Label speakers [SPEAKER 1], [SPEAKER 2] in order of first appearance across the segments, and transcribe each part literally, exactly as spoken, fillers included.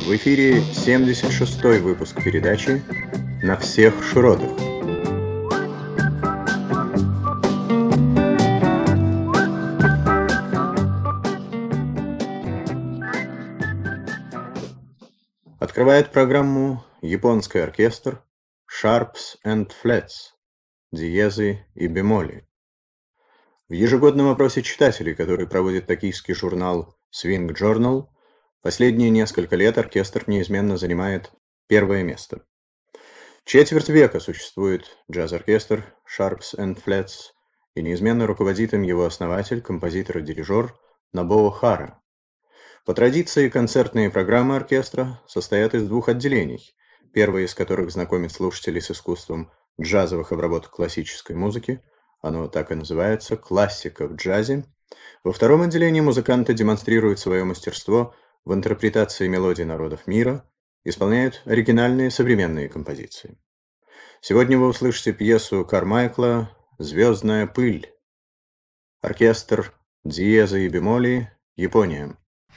[SPEAKER 1] В эфире семьдесят шестой выпуск передачи «На всех широтах». Открывает программу японский оркестр Sharps and Flats, диезы и бемоли. В ежегодном опросе читателей, который проводит токийский журнал Swing Journal, последние несколько лет оркестр неизменно занимает первое место. Четверть века существует джаз-оркестр Sharps and Flats, и неизменно руководит им его основатель, композитор и дирижер Нобуо Хара. По традиции, концертные программы оркестра состоят из двух отделений, первое из которых знакомит слушателей с искусством джазовых обработок классической музыки, оно так и называется «Классика в джазе». Во втором отделении музыканты демонстрируют свое мастерство в интерпретации мелодий народов мира, исполняют оригинальные современные композиции. Сегодня вы услышите пьесу Кармайкла «Звездная пыль». Оркестр диезы и бемоли, Япония.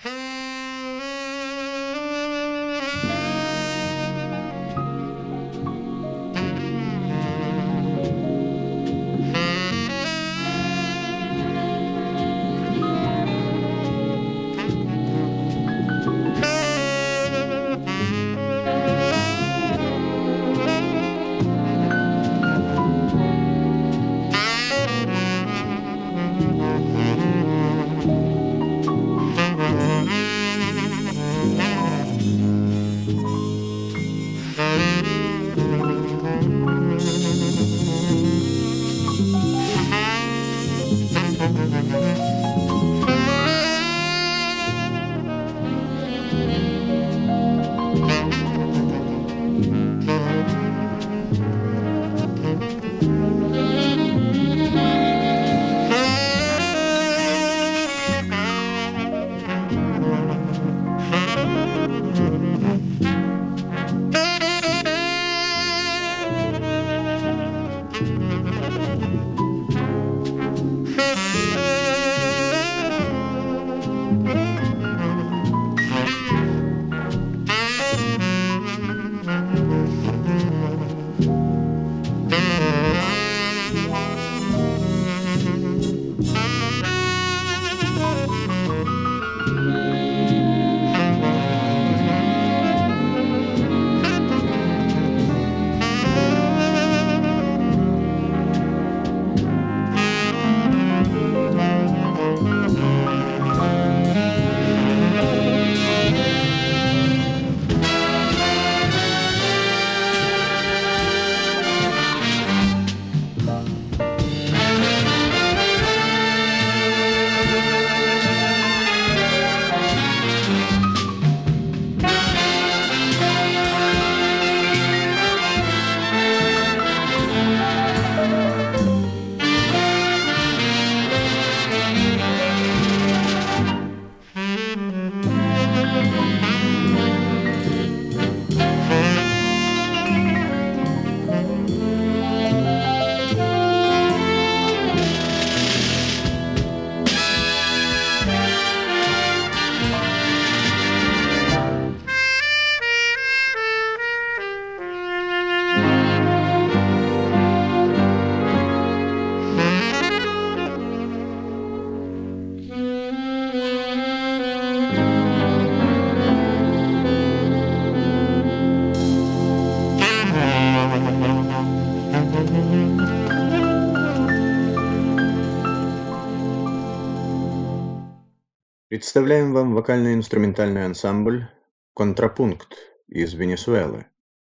[SPEAKER 1] Представляем вам вокально-инструментальный ансамбль «Контрапункт» из Венесуэлы.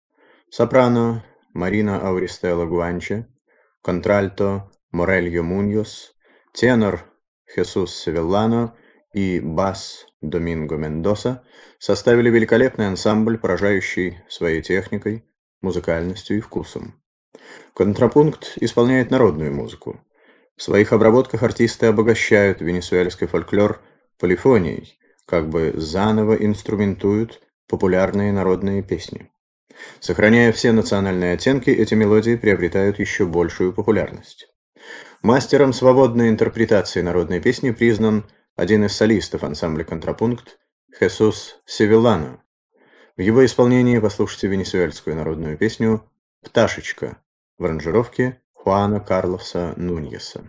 [SPEAKER 1] Сопрано Марина Ауристелла Гуанче, контральто Морельо Муньос, тенор Хесус Севеллано и бас Доминго Мендоса составили великолепный ансамбль, поражающий своей техникой, музыкальностью и вкусом. Контрапункт исполняет народную музыку. В своих обработках артисты обогащают венесуэльский фольклор полифонией, как бы заново инструментуют популярные народные песни. Сохраняя все национальные оттенки, эти мелодии приобретают еще большую популярность. Мастером свободной интерпретации народной песни признан один из солистов ансамбля «Контрапункт» Хесус Севеллано. В его исполнении послушайте венесуэльскую народную песню «Пташечка» в аранжировке Хуана Карлоса Нуньеса.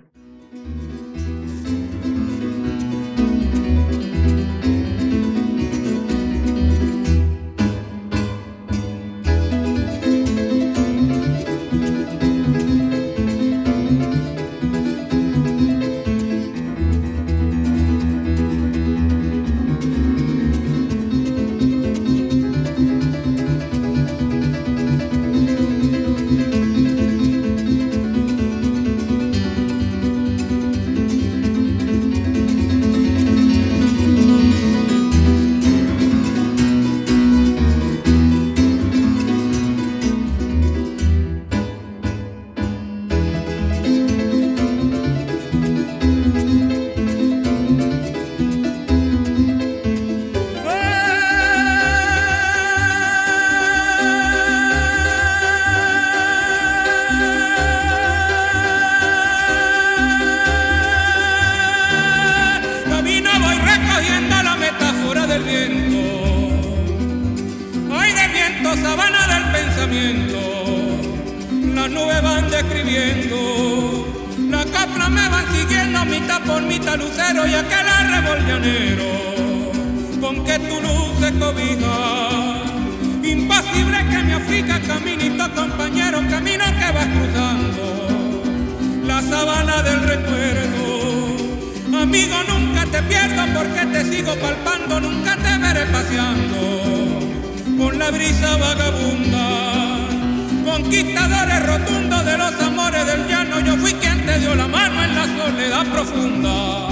[SPEAKER 2] Las nubes van describiendo, las capras me van siguiendo, mitad por mitad lucero y aquel arrebol llanero, con que tu luz se cobija, impasible que me africa, caminito compañero, camino que vas cruzando, la sabana del recuerdo, amigo nunca te pierdo porque te sigo palpando, nunca te veré paseando, con la brisa vagabunda. Conquistadores rotundos de los amores del llano, yo fui quien te dio la mano en la soledad profunda.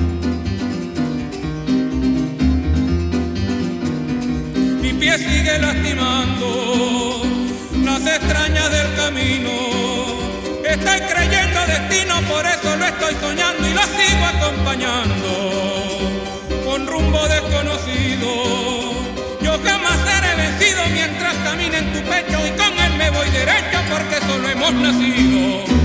[SPEAKER 2] Mi pie sigue lastimando las extrañas del camino. Estoy creyendo destino, por eso lo estoy soñando y lo sigo acompañando con rumbo desconocido. Yo jamás seré vencido mientras camine en tu pecho y con él me voy derecho porque solo hemos nacido.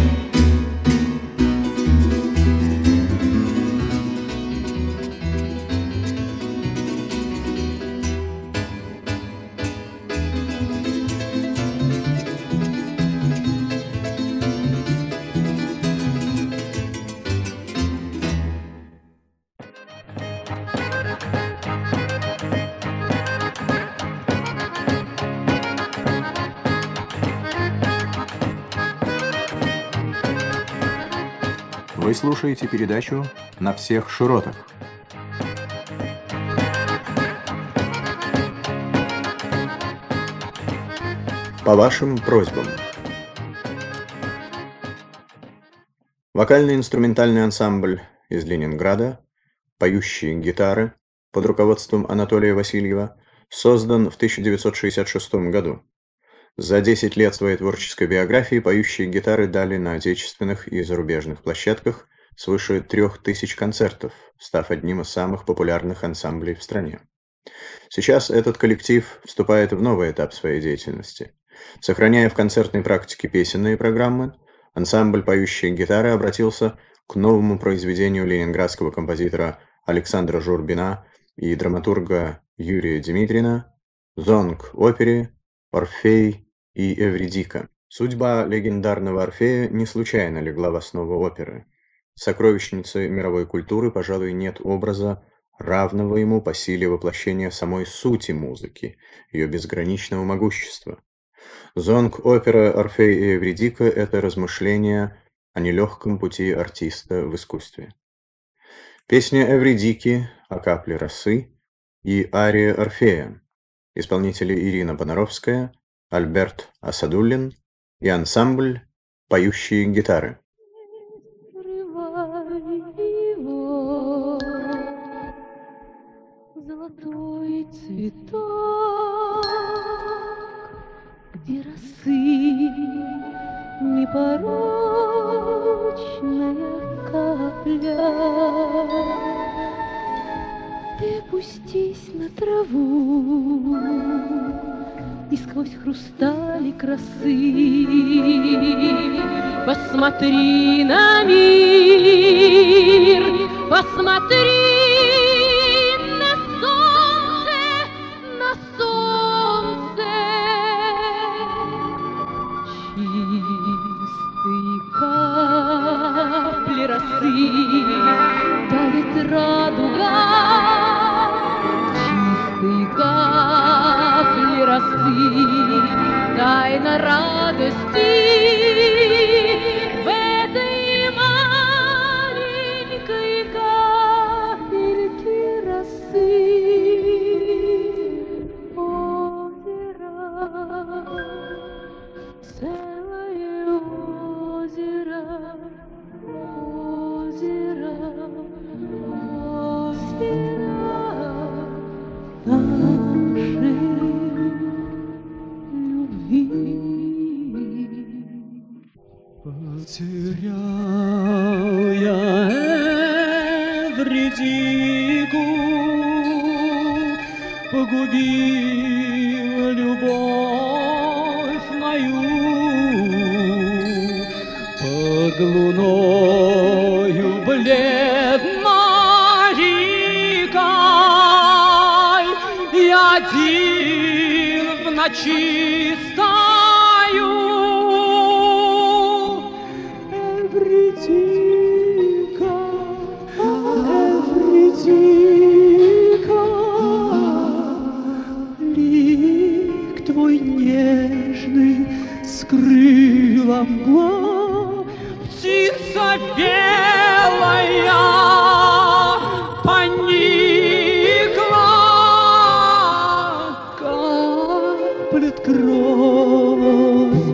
[SPEAKER 1] Вы слушаете передачу «На всех широтах». По вашим просьбам. Вокально-инструментальный ансамбль из Ленинграда, поющие гитары под руководством Анатолия Васильева, создан в тысяча девятьсот шестьдесят шестом году. За десять лет своей творческой биографии поющие гитары дали на отечественных и зарубежных площадках свыше трех тысяч концертов, став одним из самых популярных ансамблей в стране. Сейчас этот коллектив вступает в новый этап своей деятельности. Сохраняя в концертной практике песенные программы, ансамбль «Поющие гитары» обратился к новому произведению ленинградского композитора Александра Журбина и драматурга Юрия Димитрина «Зонг-опере Орфей и Эвридика». Судьба легендарного Орфея не случайно легла в основу оперы. Сокровищницы мировой культуры, пожалуй, нет образа, равного ему по силе воплощения самой сути музыки, ее безграничного могущества. Зонг-опера «Орфей и Эвридика» — это размышление о нелегком пути артиста в искусстве. Песня Эвридики «О капле росы» и ария Орфея. Исполнители Ирина Бонаровская, Альберт Асадуллин и ансамбль «Поющие гитары».
[SPEAKER 3] Золотой цветок, где росы непорочная капля. Ты опустись на траву и сквозь хрусталик росы посмотри на мир, посмотри на солнце, на солнце. росы, давит радуга, чистые капли росы, тайна радости в этой маленькой капельке росы. Целое озеро, озеро, озеро нашей любви. Потерял я Эвридику, погубил любовь мою. Под луною бледно-дикой я один в ночи стою. Эвридика, Эвридика, лик твой нежный скрыла мгла. Птица белая поникла, каплет кровь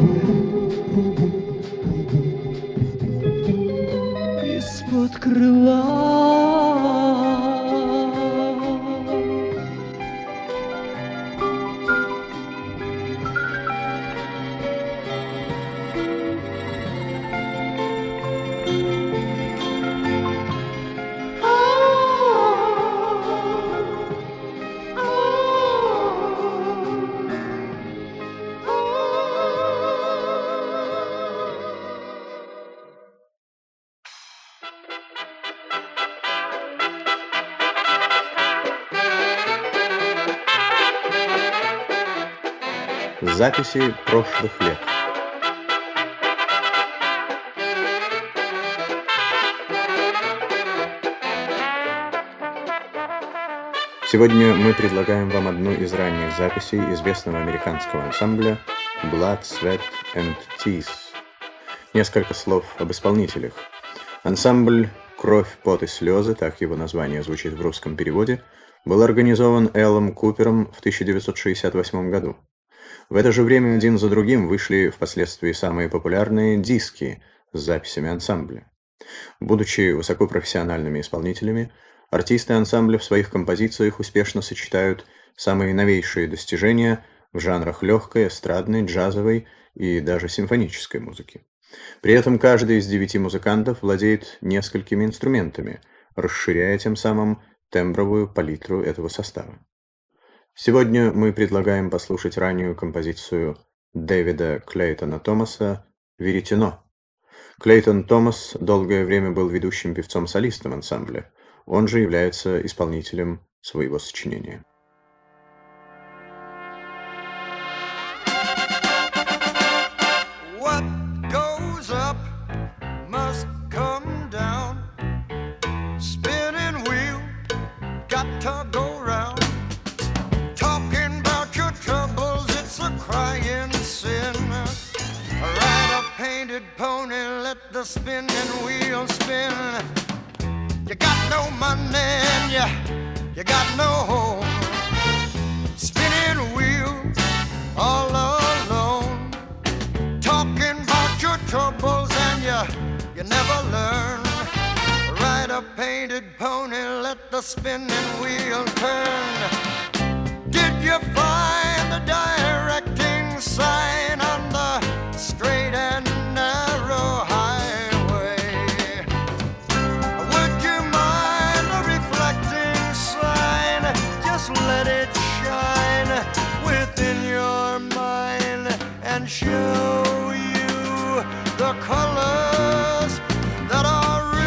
[SPEAKER 3] из-под крыла.
[SPEAKER 1] Записи прошлых лет. Сегодня мы предлагаем вам одну из ранних записей известного американского ансамбля Blood, Sweat and Tears. Несколько слов об исполнителях. Ансамбль «Кровь, пот и слезы», так его название звучит в русском переводе, был организован Эллом Купером в тысяча девятьсот шестьдесят восьмом году. В это же время один за другим вышли впоследствии самые популярные диски с записями ансамбля. Будучи высокопрофессиональными исполнителями, артисты ансамбля в своих композициях успешно сочетают самые новейшие достижения в жанрах легкой, эстрадной, джазовой и даже симфонической музыки. При этом каждый из девяти музыкантов владеет несколькими инструментами, расширяя тем самым тембровую палитру этого состава. Сегодня мы предлагаем послушать раннюю композицию Дэвида Клейтона Томаса «Веретено». Клейтон Томас долгое время был ведущим певцом-солистом ансамбля, он же является исполнителем своего сочинения.
[SPEAKER 4] What goes up must come down. Spinning wheel got to go round. Talking about your troubles, it's a crying sin. Ride a painted pony, let the spinning wheel spin. You got no money and you, you got no home. Spinning wheel all alone. Talking about your troubles and you, you never learn. Ride a painted pony, let the spinning wheel turn. Did you find the directing sign on the straight and narrow highway? Would you mind the reflecting sign? Just let it shine within your mind and show you the colors that are real.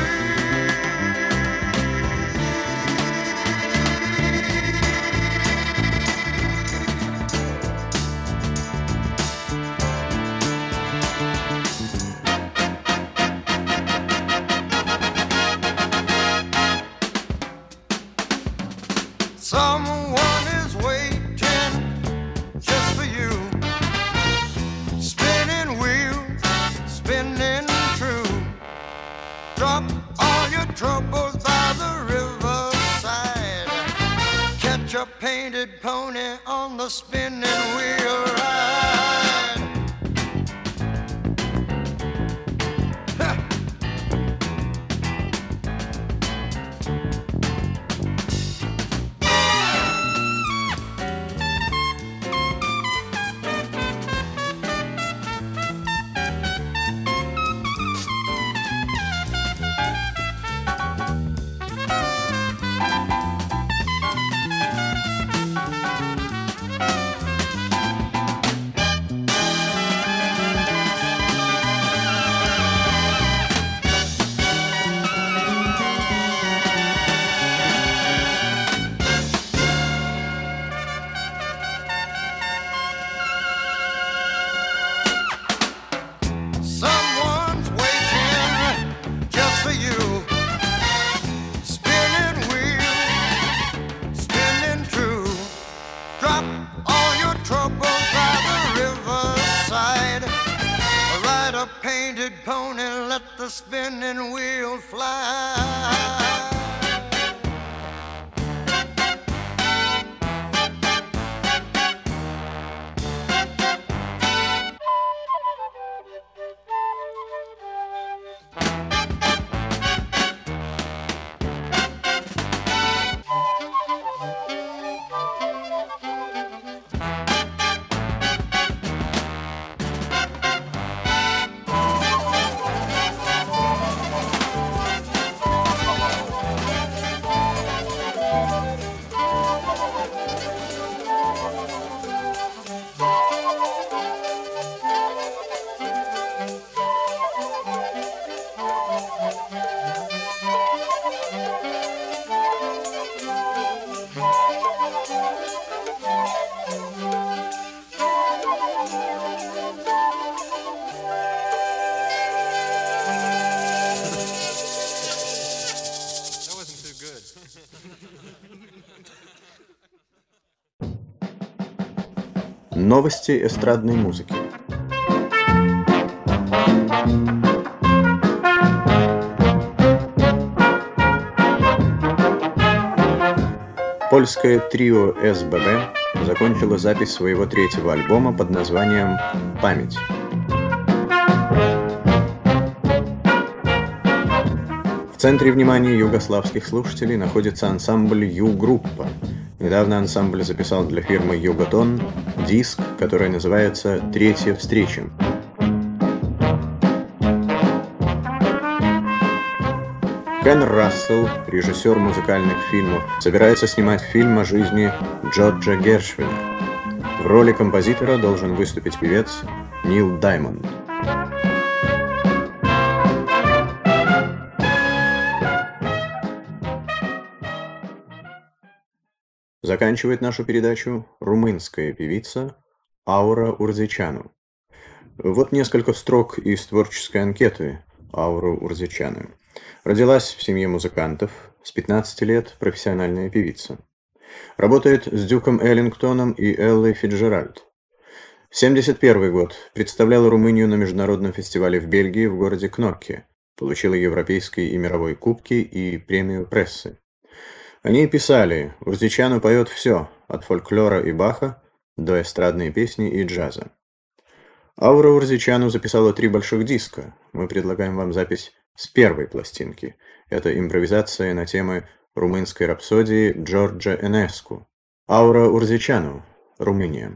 [SPEAKER 4] Someone is waiting just for you. Spinning wheel, spinning true. Drop all your troubles by the riverside. Catch a painted pony on the spinning wheel ride. Ha! Someone's waiting just for you. Spinning wheel, spinning true. Drop all your troubles by the riverside. Ride a painted pony, let the spinning wheel fly.
[SPEAKER 5] That wasn't too good.
[SPEAKER 1] Новости эстрадной музыки. Польское трио эс бэ бэ закончило запись своего третьего альбома под названием «Память». В центре внимания югославских слушателей находится ансамбль «Ю-группа». Недавно ансамбль записал для фирмы «Юготон» диск, который называется «Третья встреча». Кен Рассел, режиссер музыкальных фильмов, собирается снимать фильм о жизни Джорджа Гершвина. В роли композитора должен выступить певец Нил Даймонд. Заканчивает нашу передачу румынская певица Аура Урзичану. Вот несколько строк из творческой анкеты Ауры Урзичану. Родилась в семье музыкантов, с пятнадцати лет профессиональная певица. Работает с Дюком Эллингтоном и Эллой Фицджеральд. семьдесят первый год. Представляла Румынию на международном фестивале в Бельгии в городе Кнокке. Получила европейский и мировой кубки и премию прессы. О ней писали: Урзичану поет все, от фольклора и Баха до эстрадной песни и джаза. Аура Урзичану записала три больших диска. Мы предлагаем вам запись с первой пластинки. Это импровизация на темы румынской рапсодии Джорджа Энеску. Аура Урзичану, Румыния.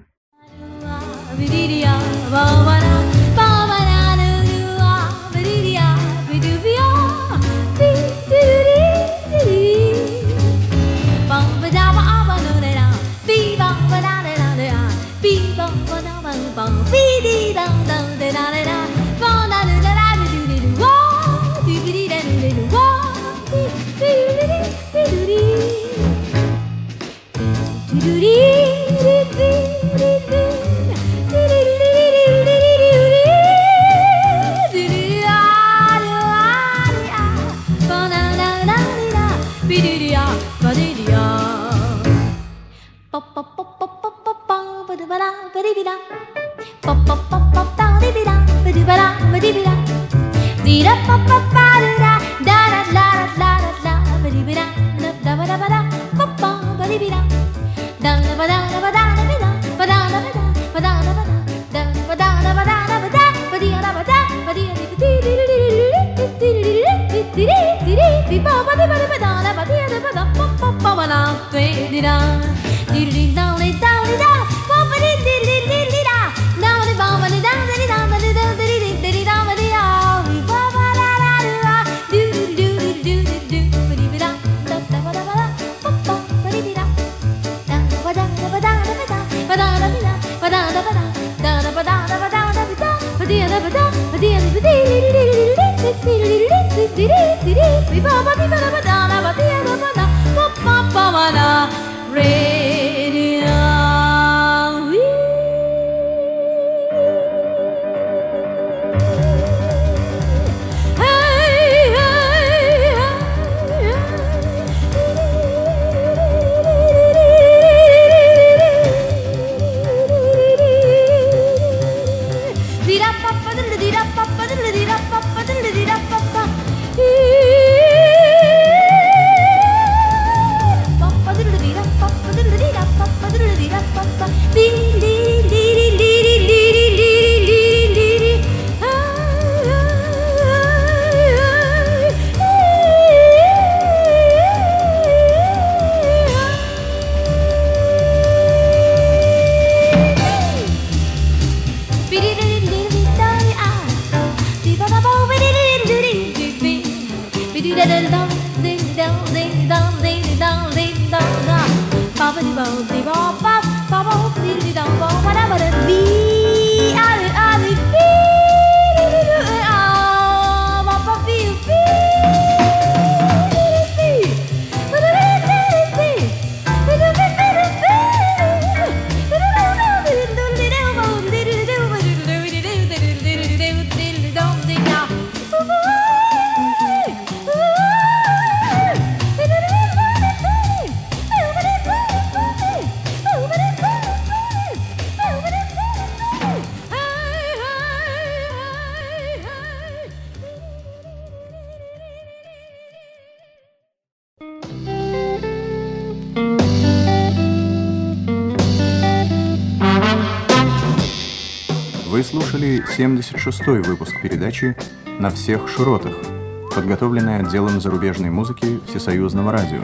[SPEAKER 1] Вы слушали семьдесят шестой выпуск передачи «На всех широтах», подготовленной отделом зарубежной музыки Всесоюзного радио.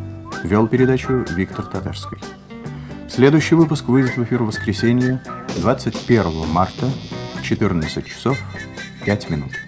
[SPEAKER 1] Вел передачу Виктор Татарский. Следующий выпуск выйдет в эфир в воскресенье, двадцать первого марта, в четырнадцать часов пять минут.